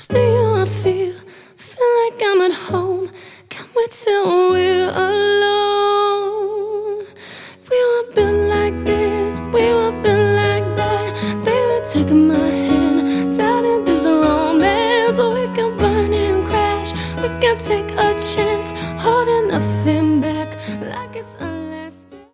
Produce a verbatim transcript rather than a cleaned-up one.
Still I feel, feel like I'm at home. Can't wait till we're alone. We were built like this, we were built like that. Baby, take my hand, starting this romance. So we can burn and crash, we can take a chance, holding nothing back like it's unlimited.